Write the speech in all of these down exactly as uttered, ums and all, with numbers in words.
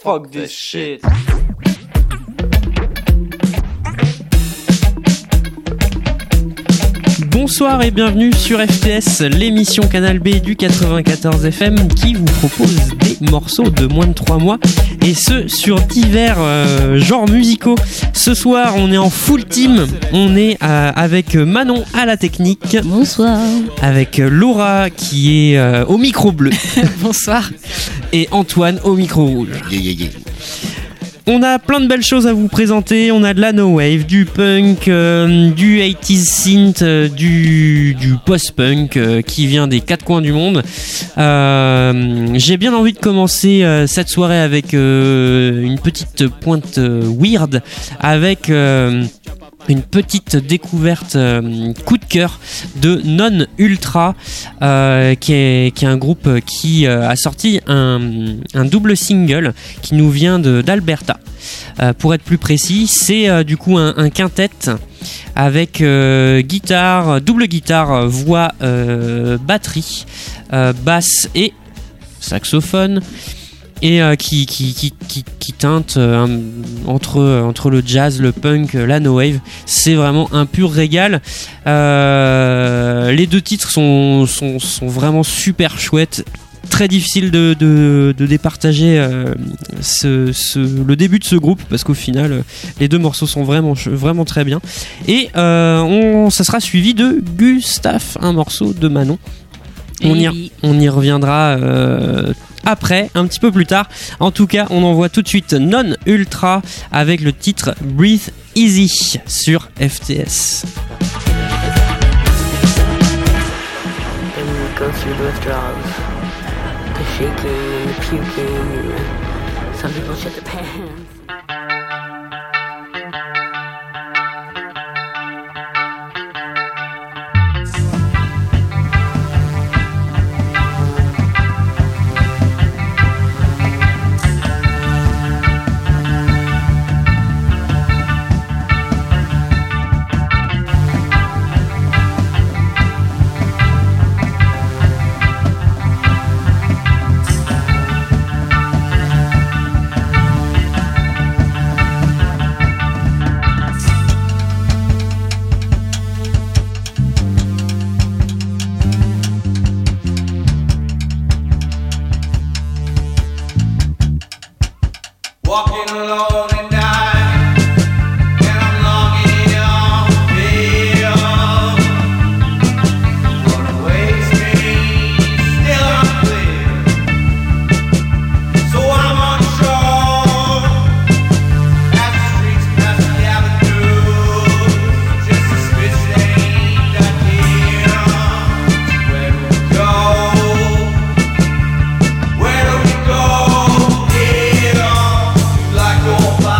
Fuck this shit. Bonsoir et bienvenue sur F T S, l'émission Canal B du quatre-vingt-quatorze F M qui vous propose des morceaux de moins de trois mois et ce sur divers euh, genres musicaux. Ce soir on est en full team, on est euh, avec Manon à la technique. Bonsoir. Avec Laura qui est euh, au micro bleu. Bonsoir. Et Antoine au micro rouge. Yeah, yeah, yeah. On a plein de belles choses à vous présenter. On a de la no wave, du punk, euh, du eighties synth, euh, du, du post-punk euh, qui vient des quatre coins du monde. Euh, j'ai bien envie de commencer euh, cette soirée avec euh, une petite pointe euh, weird, avec euh, une petite découverte euh, coup de cœur de Non Ultra, euh, qui, est, qui est un groupe qui euh, a sorti un, un double single qui nous vient de, d'Alberta. Euh, pour être plus précis, c'est euh, du coup un, un quintet avec euh, guitare, double guitare, voix, euh, batterie, euh, basse et saxophone. Et euh, qui, qui, qui, qui, qui teinte euh, entre, entre le jazz, le punk, la no wave. C'est vraiment un pur régal. Euh, les deux titres sont, sont, sont vraiment super chouettes. Très difficile de, de, de départager euh, ce, ce, le début de ce groupe parce qu'au final les deux morceaux sont vraiment, vraiment très bien. Et euh, on, ça sera suivi de Gustave, un morceau de Manon. On y, on y reviendra euh, après, un petit peu plus tard. En tout cas, on envoie tout de suite Non Ultra avec le titre Breathe Easy sur F T S. And we go through the withdrawals, the shaking, the puking. Some people shit their pants. Like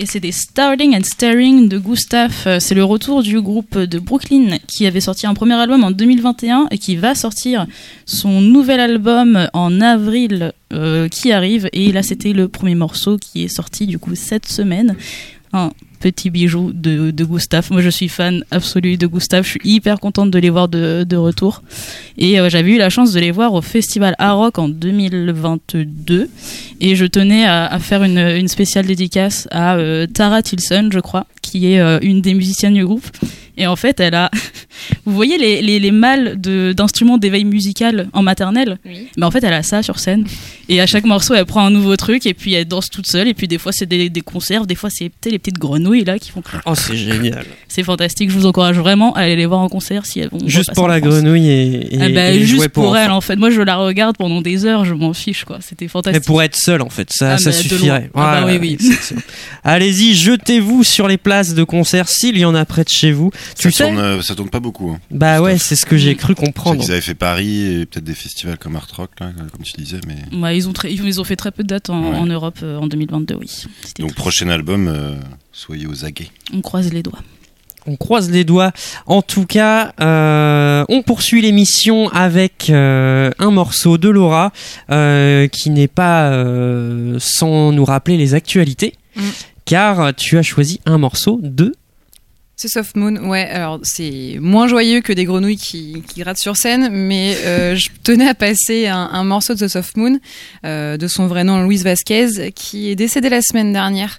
et c'est des Starting and Staring de Gustave. Euh, c'est le retour du groupe de Brooklyn qui avait sorti un premier album en deux mille vingt et un et qui va sortir son nouvel album en avril euh, qui arrive. Et là, c'était le premier morceau qui est sorti du coup cette semaine. Un petit bijou de, de Gustave. Moi, je suis fan absolue de Gustave. Je suis hyper contente de les voir de, de retour. Et euh, j'avais eu la chance de les voir au Festival A-Rock en deux mille vingt-deux. Et je tenais à, à faire une, une spéciale dédicace à euh, Tara Tilson, je crois, qui est euh, une des musiciennes du groupe. Et en fait, elle a... Vous voyez les, les, les mâles de, d'instruments d'éveil musical en maternelle ? Oui. Mais en fait, elle a ça sur scène. Et à chaque morceau, elle prend un nouveau truc et puis elle danse toute seule. Et puis des fois, c'est des, des concerts. Des fois, c'est les petites grenouilles là qui font... Oh, c'est génial. C'est fantastique. Je vous encourage vraiment à aller les voir en concert si elles vont... Juste pour la grenouille et, et, ah bah, et juste pour, pour elle, en fait. Moi, je la regarde pendant des heures. Je m'en fiche, quoi. C'était fantastique. Mais pour être seule, en fait. Ça, ah, ça bah, suffirait. Voilà, ah bah oui, oui. Allez-y, jetez-vous sur les places de concert s'il y en a près de chez vous. Ça tu tourne, sais euh, ça tourne pas beaucoup. Hein. Bah ouais, c'est ce que j'ai cru comprendre. Ils avaient fait Paris et peut-être des festivals comme Art Rock, là, comme tu disais. Mais... Ouais, ils, ont très, ils ont fait très peu de dates en, ouais. en Europe euh, en deux mille vingt-deux, oui. C'était Donc, prochain album, euh, soyez aux aguets. On croise les doigts. On croise les doigts. En tout cas, euh, on poursuit l'émission avec euh, un morceau de Laura euh, qui n'est pas euh, sans nous rappeler les actualités, mm. car tu as choisi un morceau de... C'est Soft Moon, ouais, alors c'est moins joyeux que des grenouilles qui, qui grattent sur scène, mais euh, je tenais à passer un, un morceau de The Soft Moon, euh, de son vrai nom Luis Vasquez, qui est décédé la semaine dernière,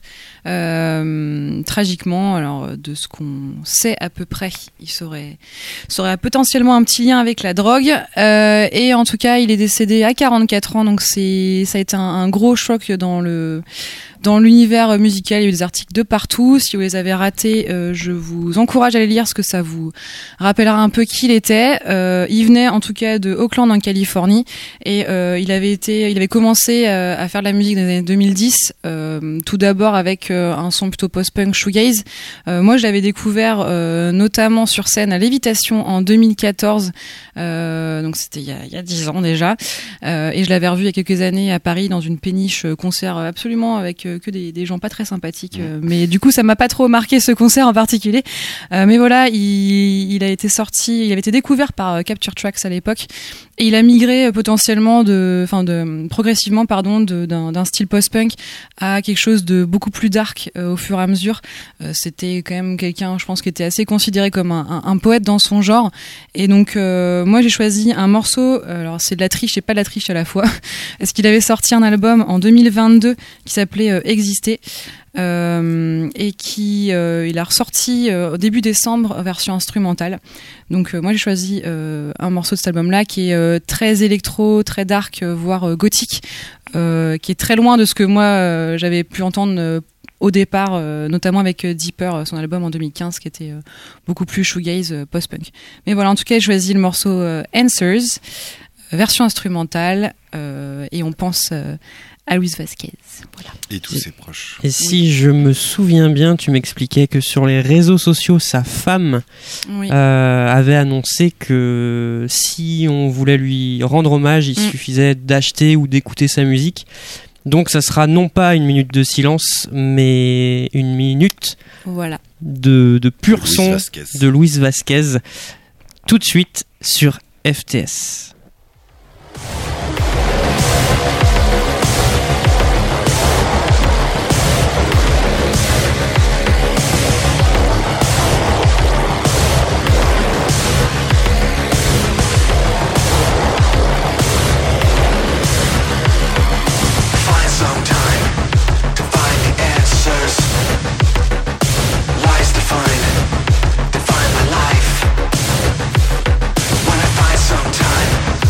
euh, tragiquement. Alors, de ce qu'on sait à peu près, il serait, serait potentiellement un petit lien avec la drogue, euh, et en tout cas, il est décédé à quarante-quatre ans, donc c'est, ça a été un, un gros choc dans le... Dans l'univers musical, il y a eu des articles de partout. Si vous les avez ratés, euh, je vous encourage à les lire parce que ça vous rappellera un peu qui il était. Euh, il venait en tout cas de Oakland en Californie et euh, il avait été, il avait commencé euh, à faire de la musique dans les années deux mille dix. Euh, tout d'abord avec euh, un son plutôt post-punk shoegaze. Euh, moi, je l'avais découvert euh, notamment sur scène à Lévitation en deux mille quatorze. Euh, donc c'était il y a, il y a dix ans déjà. Euh, et je l'avais revu il y a quelques années à Paris dans une péniche concert absolument avec que des, des gens pas très sympathiques, euh, mais du coup ça m'a pas trop marqué ce concert en particulier, euh, mais voilà, il, il a été sorti, il avait été découvert par euh, Capture Tracks à l'époque et il a migré euh, potentiellement de, enfin de progressivement pardon de, d'un, d'un style post-punk à quelque chose de beaucoup plus dark euh, au fur et à mesure. Euh, c'était quand même quelqu'un, je pense, qui était assez considéré comme un, un, un poète dans son genre, et donc euh, moi j'ai choisi un morceau, alors c'est de la triche et pas de la triche à la fois, parce qu'il avait sorti un album en deux mille vingt-deux qui s'appelait euh, Exister, euh, et qui euh, il a ressorti euh, au début décembre version instrumentale. Donc euh, moi j'ai choisi euh, un morceau de cet album là qui est euh, très électro, très dark, euh, voire euh, gothique, euh, qui est très loin de ce que moi euh, j'avais pu entendre euh, au départ, euh, notamment avec euh, Deeper, son album en deux mille quinze qui était euh, beaucoup plus shoegaze, euh, post-punk. Mais voilà, en tout cas j'ai choisi le morceau euh, Answers, version instrumentale, euh, et on pense euh, à Luis Vasquez. Voilà. Et tous ses proches. Et si oui. je me souviens bien, tu m'expliquais que sur les réseaux sociaux, sa femme oui. euh, avait annoncé que si on voulait lui rendre hommage, il mm. suffisait d'acheter ou d'écouter sa musique. Donc ça sera non pas une minute de silence, mais une minute voilà. de, de pur de son Vasquez. de Luis Vasquez, tout de suite sur F T S. Define my life. When I find some time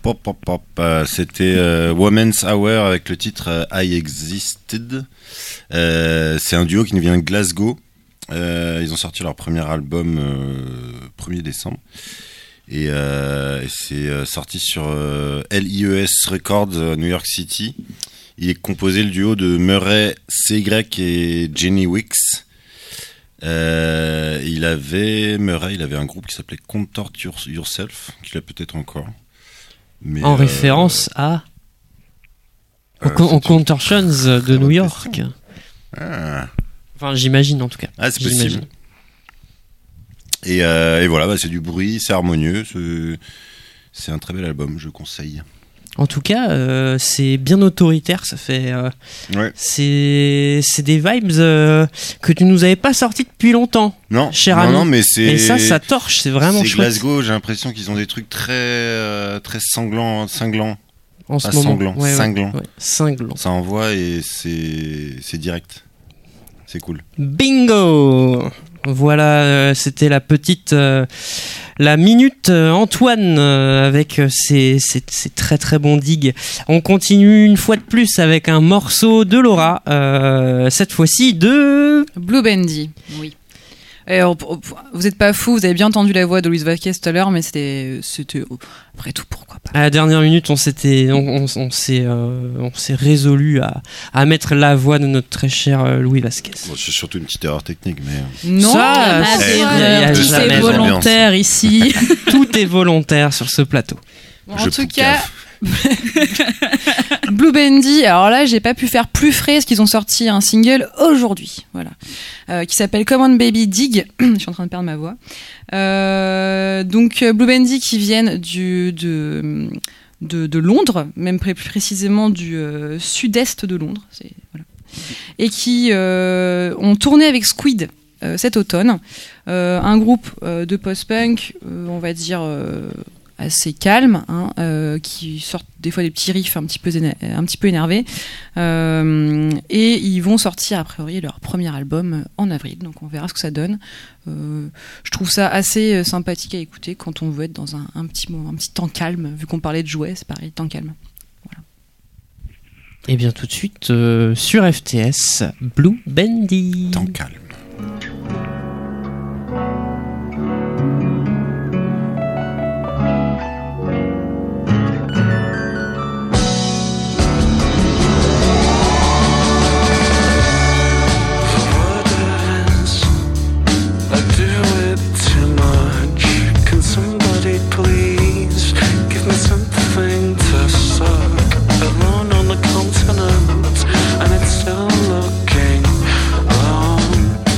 pop, pop, pop. Euh, c'était euh, Women's Hour avec le titre euh, I Existed. Euh, c'est un duo qui nous vient de Glasgow. Euh, ils ont sorti leur premier album euh, premier décembre. Et, euh, et c'est euh, sorti sur euh, L I E S Records, euh, New York City. Il est composé le duo de Murray C Y et Jenny Wicks. Euh, il avait Murray, il avait un groupe qui s'appelait Contort Your- Yourself, qu'il a peut-être encore. Mais, En euh, référence à euh, aux, c'est aux une Contortions de très New bonne York. question. Ah, Enfin, j'imagine en tout cas. ah c'est J'imagine. possible. Et, euh, et voilà, bah, c'est du bruit, c'est harmonieux, c'est, c'est un très bel album, je conseille. En tout cas, euh, c'est bien autoritaire. Ça fait. Euh, Ouais. c'est c'est des vibes euh, que tu nous avais pas sortis depuis longtemps. Non, Cher non, ami. non, mais c'est. Et ça, ça torche. C'est vraiment c'est chouette. Glasgow, j'ai l'impression qu'ils ont des trucs très, euh, très sanglants, cinglants. En ce Ah, moment. sanglant, Ouais, ouais, cinglant. ouais, cinglant. Ça envoie et c'est, c'est direct. C'est cool. Bingo. Voilà, euh, c'était la petite, euh, la minute euh, Antoine euh, avec euh, ses, ses, ses très très bons digues. On continue une fois de plus avec un morceau de Laura, euh, cette fois-ci de... Blue Bandy, oui. Et alors, pour- pour- vous êtes pas fous, vous avez bien entendu la voix de Luis Vasquez tout à l'heure, mais c'était, c'était après tout, pourquoi pas. À la dernière minute, on s'était, on, on, on s'est, euh, on s'est résolu à, à mettre la voix de notre très cher euh, Louis Vasquez. Bon, c'est surtout une petite erreur technique, mais. Non, Ça, Ah, c'est- c'est il y a vrai, tout jamais est de volontaire ici. Tout est volontaire sur ce plateau. Bon, en Je tout poucave. cas, Blue Bandy, alors là, j'ai pas pu faire plus frais parce qu'ils ont sorti un single aujourd'hui, voilà, euh, qui s'appelle Come On Baby Dig. Je suis en train de perdre ma voix. Euh, donc euh, Blue Bandy qui viennent du de de, de Londres, même pré- plus précisément du euh, sud-est de Londres, c'est, voilà, et qui euh, ont tourné avec Squid euh, cet automne, euh, un groupe euh, de post-punk, euh, on va dire. Euh, assez calme, hein, euh, qui sortent des fois des petits riffs un petit peu, éner- un petit peu énervés. Euh, et ils vont sortir, a priori, leur premier album en avril. Donc on verra ce que ça donne. Euh, je trouve ça assez euh, sympathique à écouter quand on veut être dans un, un, petit, moment, un petit temps calme. Vu qu'on parlait de jouets, c'est pareil, temps calme. Et bien tout de suite, euh, sur F T S, Blue Bandy. Temps calme. Alone on the continent, and it's still looking long.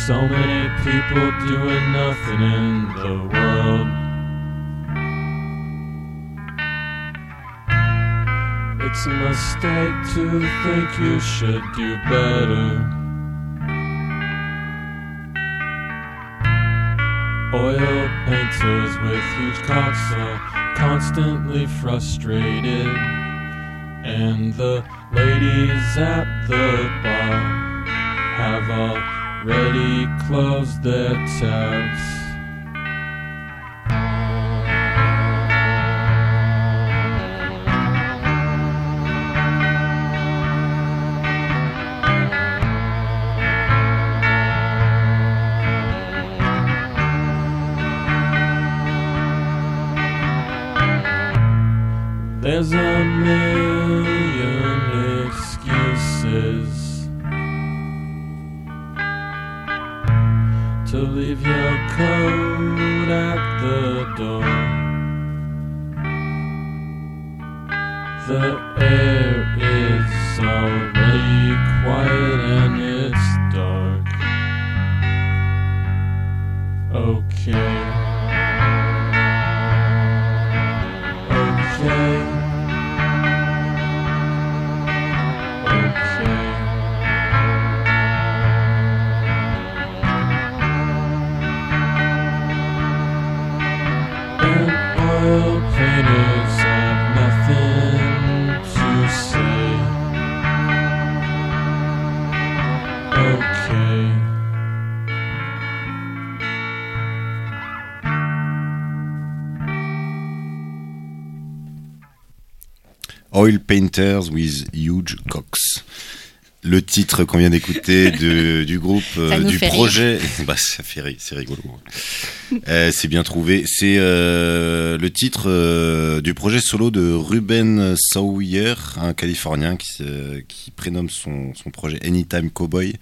So many people doing nothing in the world. It's a mistake to think you should do better. Oil painters with huge cocks are constantly frustrated, and the ladies at the bar have already closed their tabs. There's a million excuses to leave your coat at the door. The air is already quiet and it's dark. Okay. Okay. Oil painters have nothing to say. Okay. Oil Painters with Huge Cocks. Le titre qu'on vient d'écouter de, du groupe, euh, du projet, bah ça fait rire, c'est rigolo. euh, c'est bien trouvé. C'est euh, le titre euh, du projet solo de Ruben Sawyer, un Californien qui, euh, qui prénomme son, son projet Anytime Cowboy,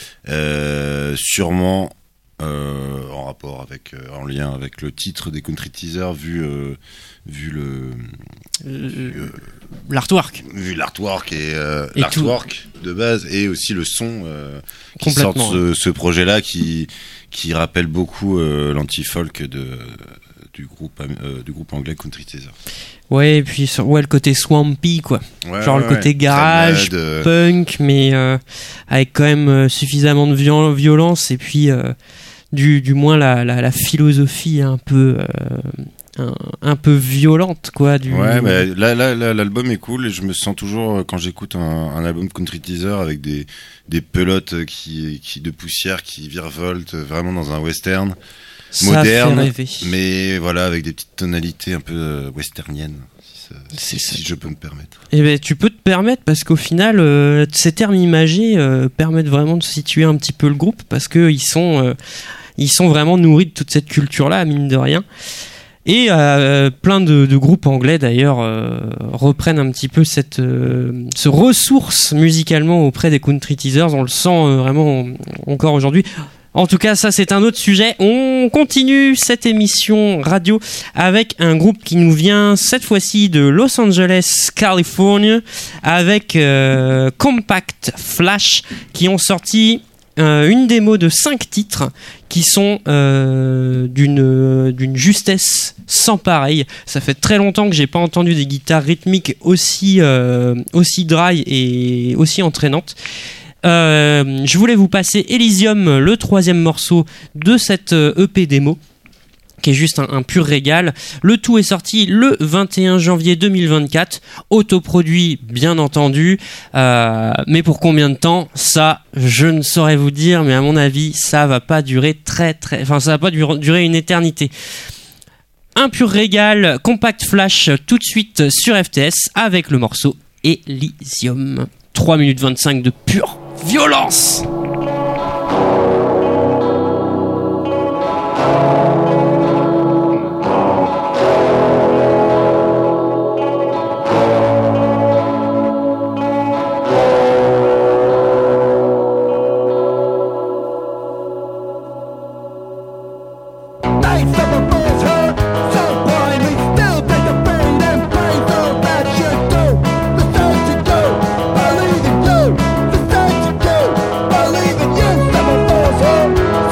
euh, sûrement euh, en rapport avec, euh, en lien avec le titre des Country Teasers, vu euh, vu le euh, euh, l'artwork, vu l'artwork et, euh, et l'artwork tout. De base, et aussi le son euh, qui sort de ce, ce projet-là, qui qui rappelle beaucoup euh, l'anti-folk de du groupe euh, du groupe anglais Country Teasers. Ouais, et puis ouais, le côté swampy quoi, ouais, genre ouais, le côté ouais. garage, mode, euh... punk, mais euh, avec quand même euh, suffisamment de viol- violence et puis euh, du du moins la la, la philosophie un peu euh, Un, un peu violente quoi du ouais mais là, là, là l'album est cool et je me sens toujours quand j'écoute un, un album Country Teaser avec des des pelotes qui qui de poussière qui virevoltent vraiment dans un western ça moderne fait rêver. Mais voilà avec des petites tonalités un peu westerniennes si, ça, si, si je peux me permettre. Eh ben tu peux te permettre parce qu'au final euh, ces termes imagés euh, permettent vraiment de situer un petit peu le groupe parce que ils sont euh, ils sont vraiment nourris de toute cette culture là mine de rien. Et euh, plein de, de groupes anglais d'ailleurs euh, reprennent un petit peu cette euh, ce ressource musicalement auprès des Country Teasers. On le sent euh, vraiment encore aujourd'hui. En tout cas, ça c'est un autre sujet. On continue cette émission radio avec un groupe qui nous vient cette fois-ci de Los Angeles, Californie, avec euh, Compact Flash qui ont sorti Euh, une démo de cinq titres qui sont euh, d'une d'une justesse sans pareil. Ça fait très longtemps que j'ai pas entendu des guitares rythmiques aussi euh, aussi dry et aussi entraînantes. Euh, je voulais vous passer Elysium, le troisième morceau de cette E P démo, qui est juste un, un pur régal. Le tout est sorti le vingt et un janvier deux mille vingt-quatre, autoproduit bien entendu, euh, mais pour combien de temps, ça je ne saurais vous dire, mais à mon avis ça va pas durer très très, enfin ça va pas durer, durer une éternité. Un pur régal, Compact Flash tout de suite sur F T S avec le morceau Elysium. trois minutes vingt-cinq de pure violence. Believe in you, believe in you, seven four.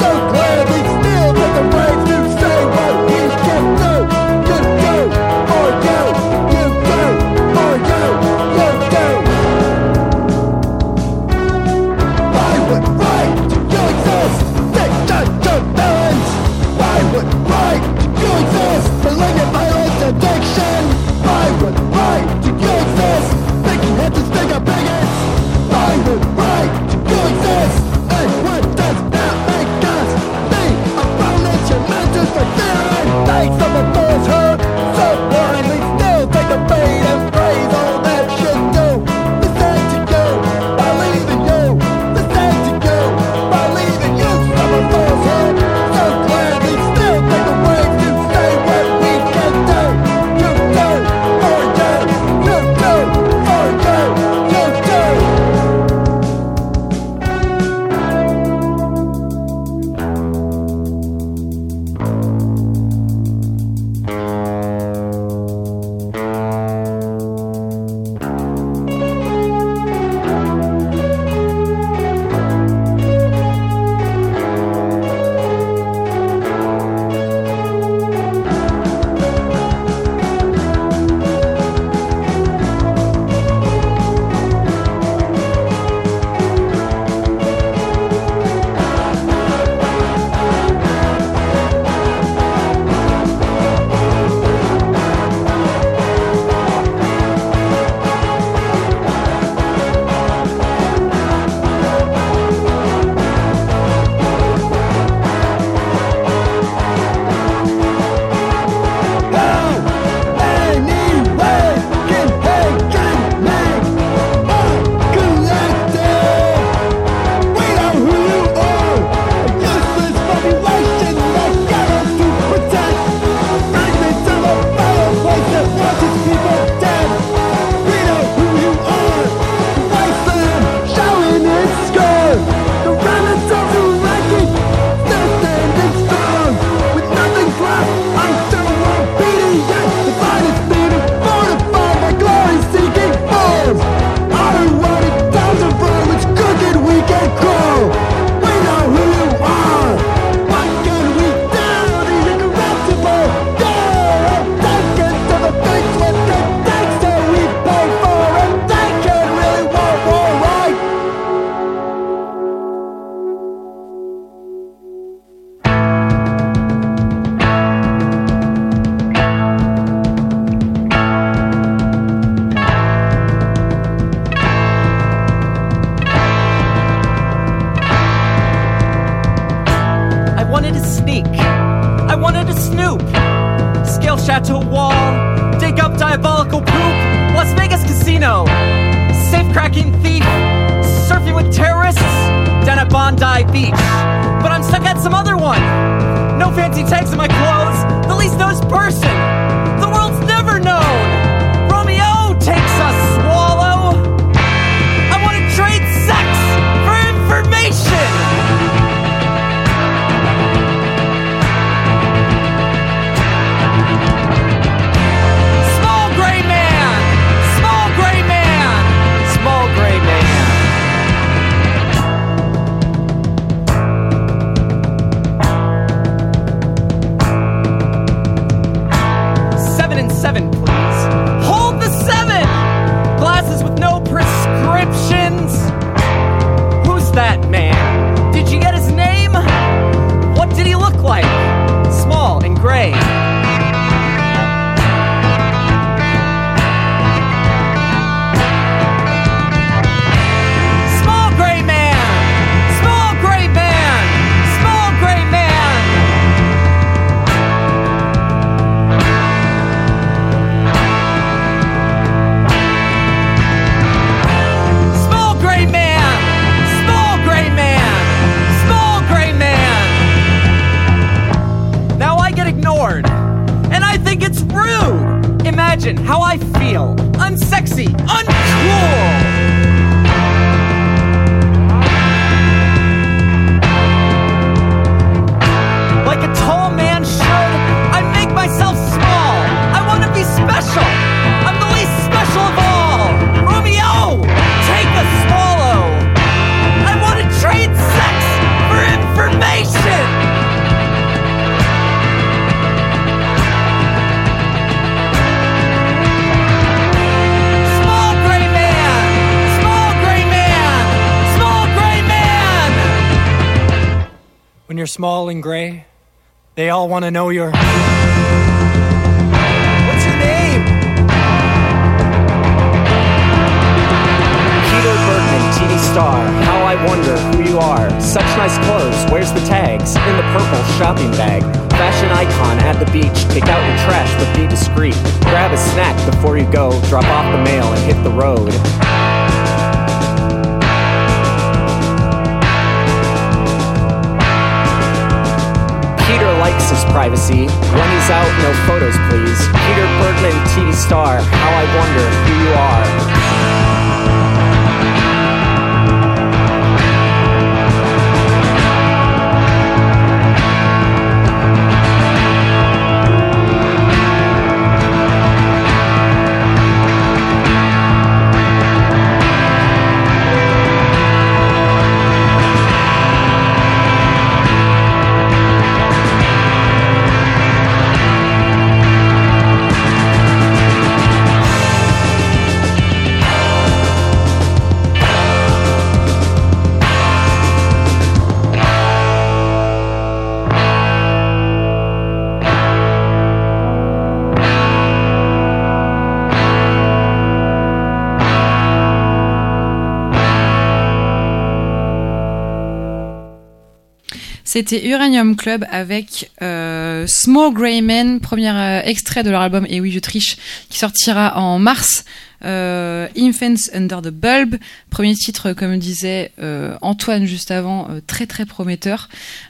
beach. But I'm stuck at some other one. No fancy tags in my clothes, the least noticed person. The world's never known. Romeo takes a swallow. I want to trade sex for information. Small gray man, small gray man, small gray man. Seven and seven, please. Hold the seven! Glasses with no prescriptions. Who's that man? Did you get his name? What did he look like? Small and gray. Small gray man! Small gray man! Small gray man! Small gray man! Small gray man! Small gray man! Now I get ignored, and I think it's rude. Imagine how I feel. Unsexy, uncool. Like a tall man should, I make myself small. I want to be special. I'm the least special of all. Romeo, take a swallow. I want to trade sex for information. Small gray man, small gray man, small gray man. When you're small and gray, they all want to know your. What's your name? Peter Bergman, T V star. How I wonder who you are. Such nice clothes. Where's the tags? In the purple shopping bag. Fashion icon at the beach. Take out your trash, but be discreet. Grab a snack before you go. Drop off the mail and hit the road. Peter likes his privacy. When he's out, no photos, please. Peter Bergman, T V star. How I wonder who you are. C'était Uranium Club avec euh, Small Grey Men, premier euh, extrait de leur album Et oui je triche, qui sortira en mars. Euh, Infants Under the Bulb, premier titre comme disait euh, Antoine juste avant, euh, très très prometteur.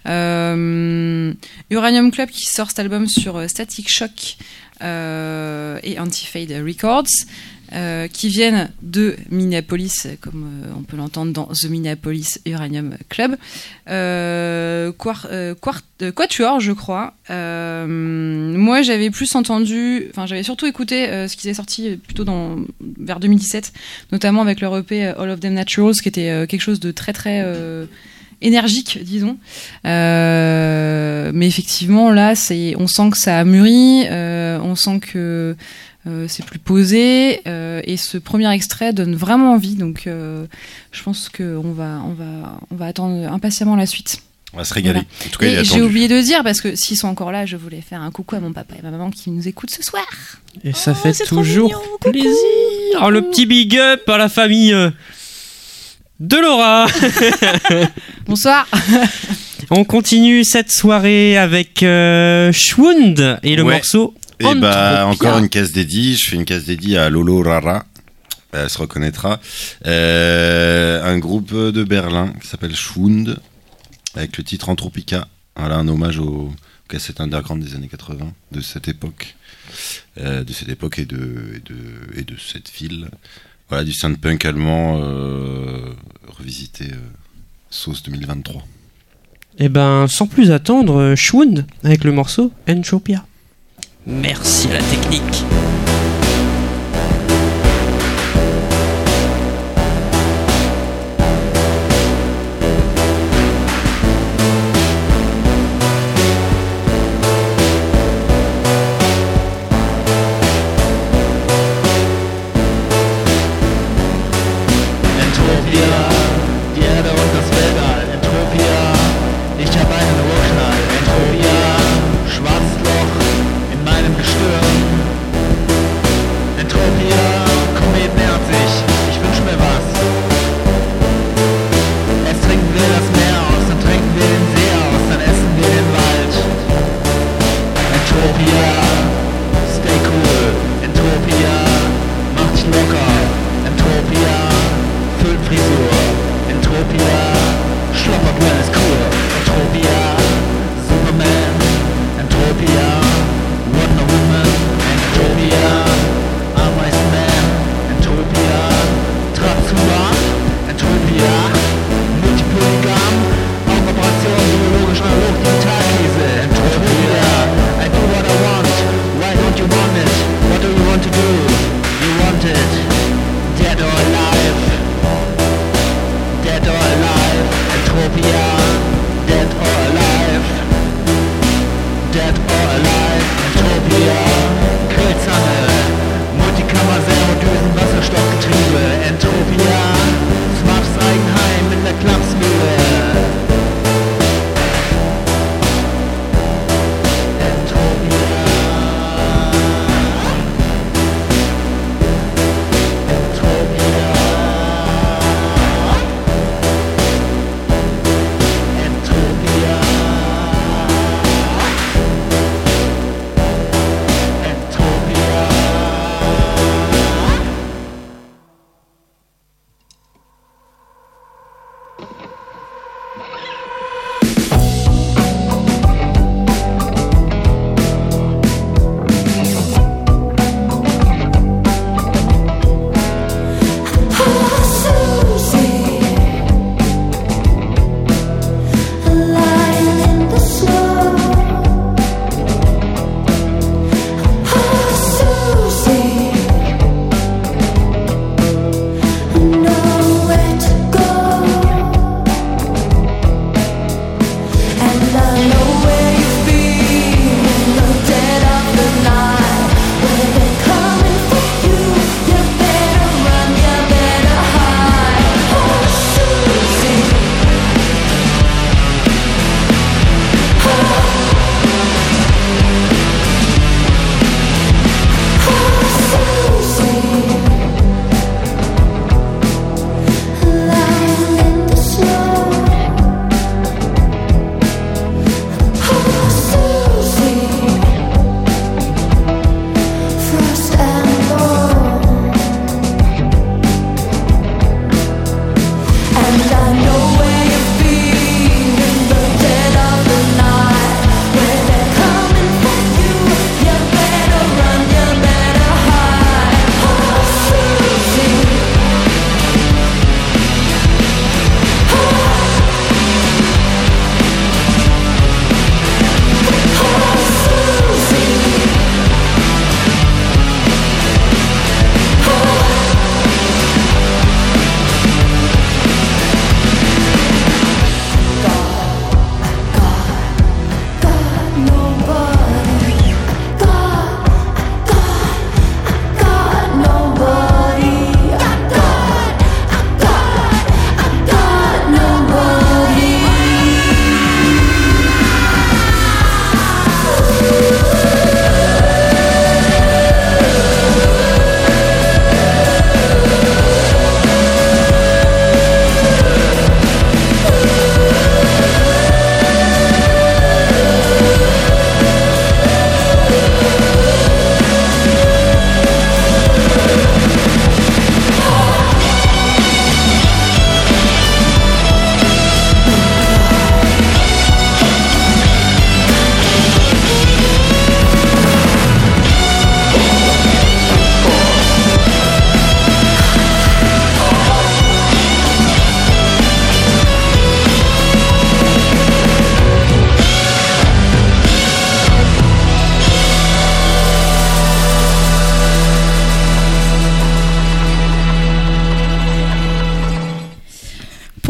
Euh, Uranium Club qui sort cet album sur euh, Static Shock euh, et Anti-Fade Records. Euh, qui viennent de Minneapolis, comme euh, on peut l'entendre dans The Minneapolis Uranium Club. Euh, quart, euh, quart, euh, Quatuor, je crois. Euh, moi, j'avais plus entendu, enfin, j'avais surtout écouté euh, ce qu'ils avaient sorti plutôt dans, vers deux mille dix-sept, notamment avec leur E P All of Them Naturals, qui était euh, quelque chose de très très euh, énergique, disons. Euh, mais effectivement, là, c'est, on sent que ça a mûri, euh, on sent que Euh, c'est plus posé euh, et ce premier extrait donne vraiment envie, donc euh, je pense qu'on va, on va, on va attendre impatiemment la suite. On va se régaler. Voilà. En tout cas, et il est j'ai attendu. oublié de dire, parce que s'ils sont encore là, je voulais faire un coucou à mon papa et ma maman qui nous écoutent ce soir. Et ça Oh, fait c'est trop toujours mignon, coucou. plaisir. Oh, le petit big up à la famille euh, de Laura. Bonsoir. On continue cette soirée avec euh, Schwund et le Ouais. morceau. Et bah, Entropia. encore une case dédiée. Je fais une case dédiée à Lolo Rara. Elle se reconnaîtra. Euh, un groupe de Berlin qui s'appelle Schwund. avec le titre Anthropica. Voilà, un hommage aux cassettes underground des années quatre-vingts, de cette époque, euh, de cette époque et de, et de, et de cette ville. Voilà, du soundpunk allemand euh, revisité euh, sauce deux mille vingt-trois. Et ben, sans plus attendre, Schwoon avec le morceau Entropia. Merci à la technique. Schwarzes Loch in meinem Gestirn.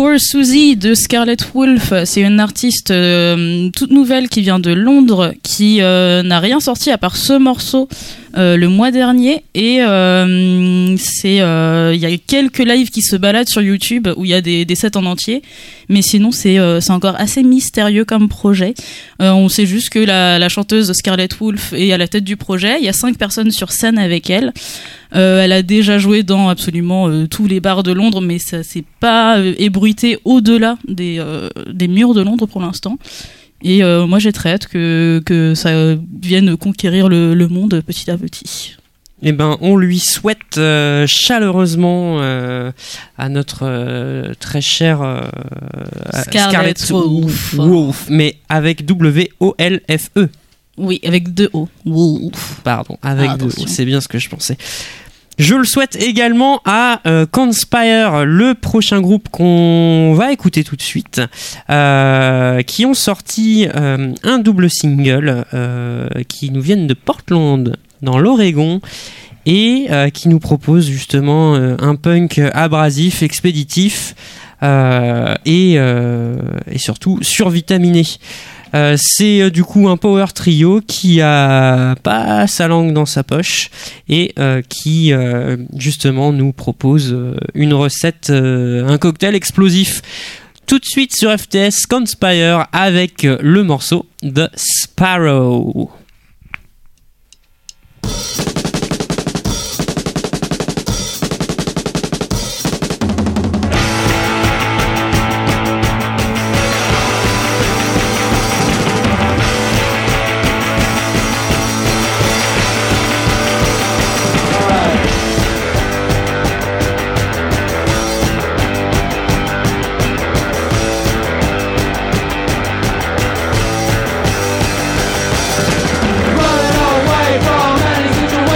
Poor Susie de Scarlet Wolf, c'est une artiste euh, toute nouvelle qui vient de Londres, qui euh, n'a rien sorti à part ce morceau euh, le mois dernier, et euh, c'est il euh, y a quelques lives qui se baladent sur YouTube où il y a des, des sets en entier, mais sinon c'est euh, c'est encore assez mystérieux comme projet. Euh, on sait juste que la, la chanteuse Scarlet Wolf est à la tête du projet. Il y a cinq personnes sur scène avec elle. Euh, elle a déjà joué dans absolument euh, tous les bars de Londres, mais ça s'est pas euh, ébruité au-delà des, euh, des murs de Londres pour l'instant. Et euh, moi j'ai très hâte que, que ça vienne conquérir le, le monde petit à petit. Eh ben, on lui souhaite euh, chaleureusement euh, à notre euh, très cher euh, Scarlet, Scarlet Wolf. Wolf, mais avec W O L F E. Oui, avec deux O. Wolf. Pardon, avec ah, deux O. C'est bien ce que je pensais. Je le souhaite également à euh, Conspire, le prochain groupe qu'on va écouter tout de suite, euh, qui ont sorti euh, un double single euh, qui nous viennent de Portland, dans l'Oregon, et euh, qui nous propose justement euh, un punk abrasif, expéditif euh, et, euh, et surtout survitaminé. Euh, c'est euh, du coup un power trio qui a pas sa langue dans sa poche et euh, qui euh, justement nous propose euh, une recette, euh, un cocktail explosif. Tout de suite sur F T S, Conspire avec euh, le morceau The Sparrow. Running away from any situation.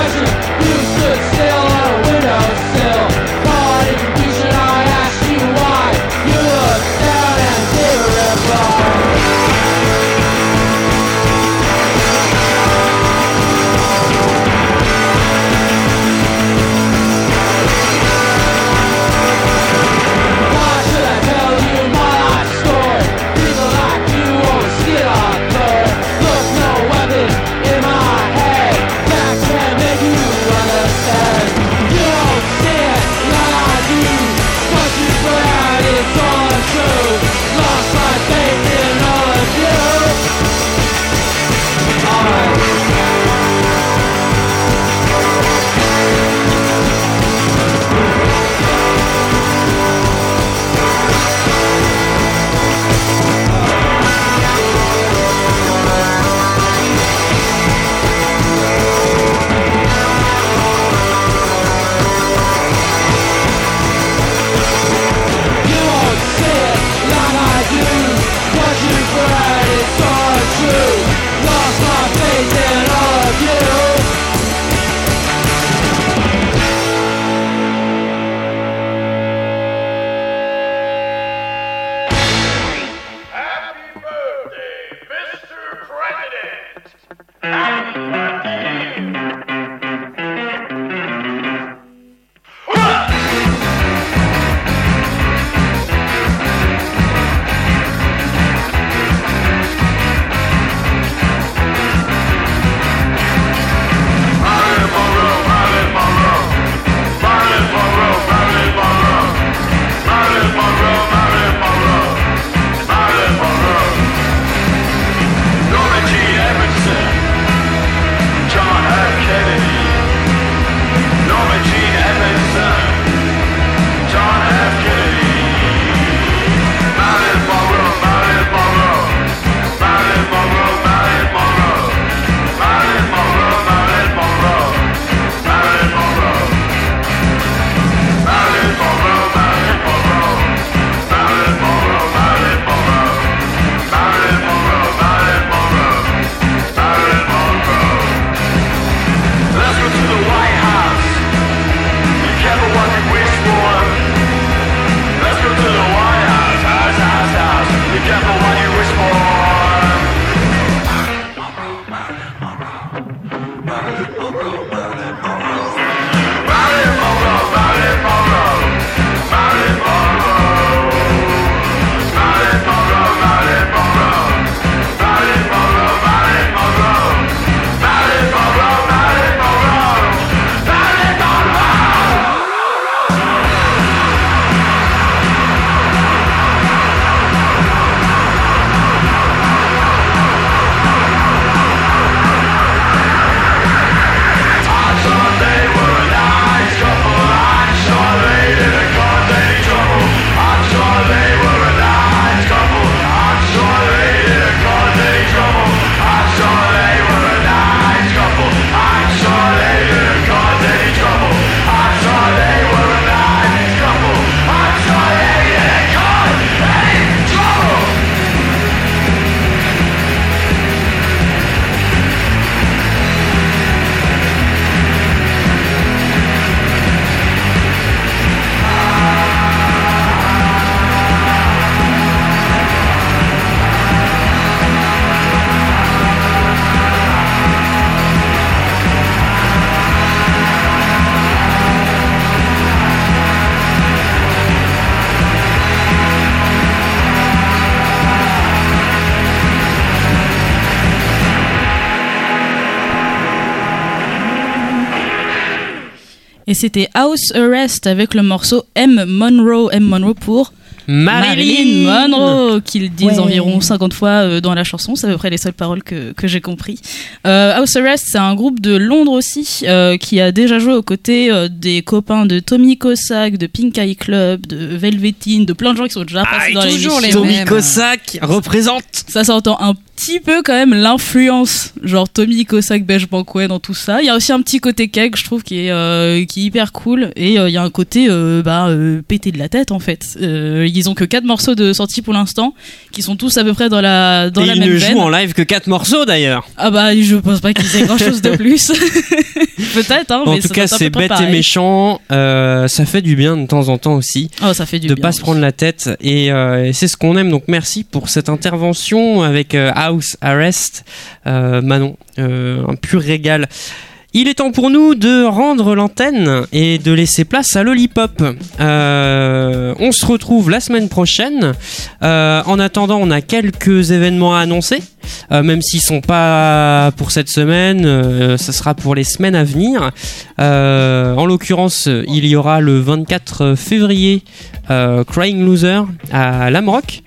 Et c'était House Arrest avec le morceau M. Monroe, M. Monroe pour Marilyn Monroe, qu'ils disent ouais. environ cinquante fois euh, dans la chanson. C'est à peu près les seules paroles que, que j'ai compris. Euh, House Arrest, c'est un groupe de Londres aussi, euh, qui a déjà joué aux côtés euh, des copains de Tommy Cossack, de Pink Eye Club, de Velveteen, de plein de gens qui sont déjà passés ah, dans l'émission. Les Tommy mêmes. Cossack représente. Ça s'entend un petit peu quand même l'influence, genre Tommy Cossack, Beige Banquet dans tout ça. Il y a aussi un petit côté cake, je trouve, qui est, euh, qui est hyper cool. Et il euh, y a un côté euh, bah, euh, pété de la tête en fait. Euh, ils ont que quatre morceaux de sortie pour l'instant, qui sont tous à peu près dans la dans et la même veine. Ils ne jouent en live que quatre morceaux d'ailleurs. Ah bah je pense pas qu'ils aient grand chose de plus. Peut-être, hein. En mais tout ça cas, c'est bête pareil. et méchant. Euh, ça fait du bien de temps en temps aussi. Oh, ça fait du de bien. pas se prendre la tête et, euh, et c'est ce qu'on aime. Donc merci pour cette intervention avec euh, House Arrest, euh, Manon, euh, un pur régal. Il est temps pour nous de rendre l'antenne et de laisser place à Lollipop. Euh, on se retrouve la semaine prochaine. Euh, en attendant, on a quelques événements à annoncer, euh, même s'ils sont pas pour cette semaine. Euh, ça sera pour les semaines à venir. Euh, en l'occurrence, il y aura le vingt-quatre février euh, Crying Loser à Lamrock.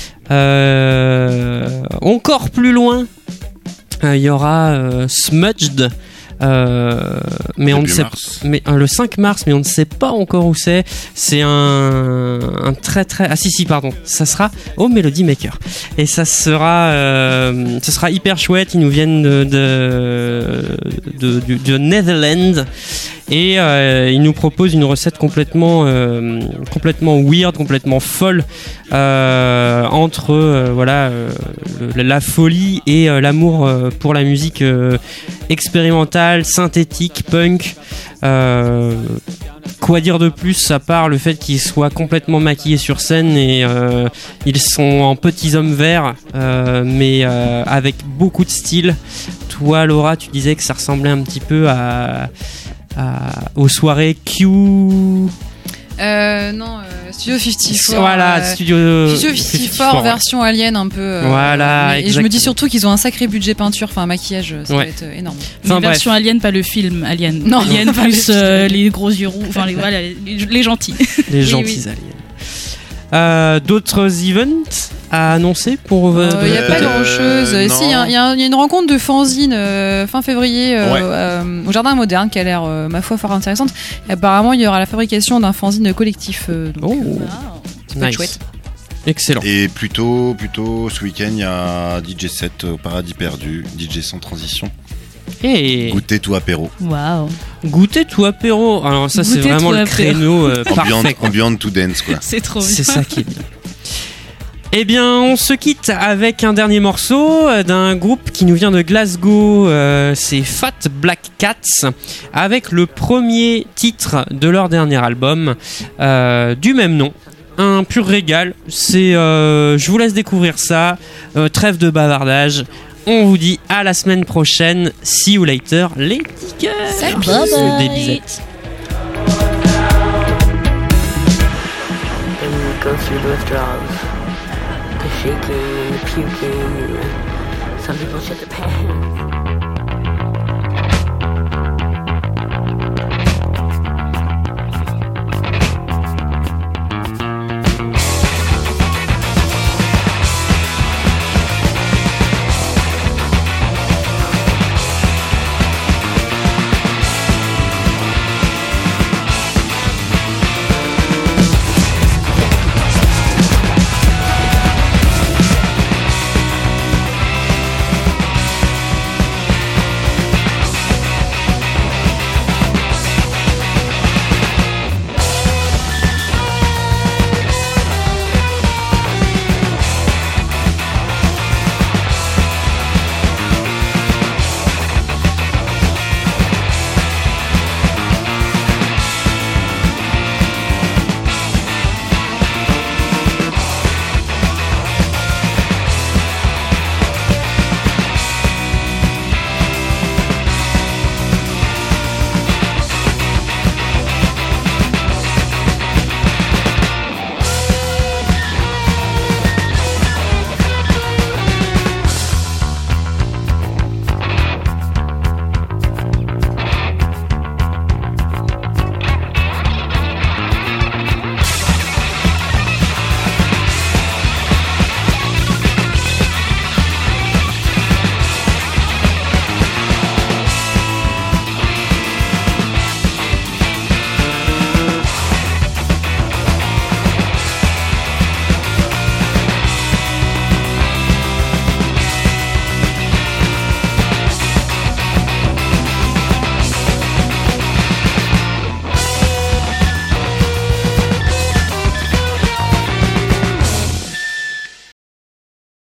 Euh, encore plus loin, euh, il y aura euh, Smudged. Euh, mais on ne sait mars. mais euh, le cinq mars, mais on ne sait pas encore où c'est. C'est un, un très très ah si si pardon, ça sera au Melody Maker et ça sera euh, ça sera hyper chouette. Ils nous viennent de de, de, de, de Netherlands et euh, ils nous proposent une recette complètement euh, complètement weird, complètement folle euh, entre euh, voilà euh, le, la folie et euh, l'amour euh, pour la musique euh, expérimentale, synthétique, punk. Euh, quoi dire de plus à part le fait qu'ils soient complètement maquillés sur scène et euh, ils sont en petits hommes verts euh, mais euh, avec beaucoup de style. Toi Laura, tu disais que ça ressemblait un petit peu à, à aux soirées Q. Euh, non, euh, Studio cinquante-quatre. Voilà, euh, Studio, Studio cinquante-quatre version alien un peu. Euh, voilà, et je me dis surtout qu'ils ont un sacré budget peinture, enfin maquillage, ça ouais. va être énorme. Enfin, mais version alien, pas le film Alien. Non, Alien plus euh, les gros yeux roux, enfin les, voilà, les, les gentils. Les oui, gentils oui. aliens. Euh, d'autres events à annoncer pour Il euh, n'y a euh, pas grand chose. euh, Si, il y, y, y a une rencontre de fanzine euh, fin février euh, Ouais. euh, au Jardin Moderne qui a l'air, euh, ma foi, fort intéressante. Et apparemment, il y aura la fabrication d'un fanzine collectif. Euh, donc, Oh, Wow. ça peut être nice. chouette. Excellent. Et plutôt, plutôt ce week-end, il y a D J set au Paradis Perdu, D J sans transition. Et Goûter tout apéro. Waouh. goûter tout apéro. Alors ça c'est Goûter vraiment tout le apéro. créneau euh, Ambient, parfait. ambient to dance, quoi. C'est trop bien. C'est ça qui est bien. Eh bien, on se quitte avec un dernier morceau euh, d'un groupe qui nous vient de Glasgow. Euh, c'est Fat Black Cats avec le premier titre de leur dernier album euh, du même nom. Un pur régal. C'est, euh, je vous laisse découvrir ça. Euh, trêve de bavardage. On vous dit à la semaine prochaine. See you later, les petits cœurs. Salut. Bye bye. Des bisettes. Then we go through the withdrawals, the shaking, the puking. Some people shit their pants.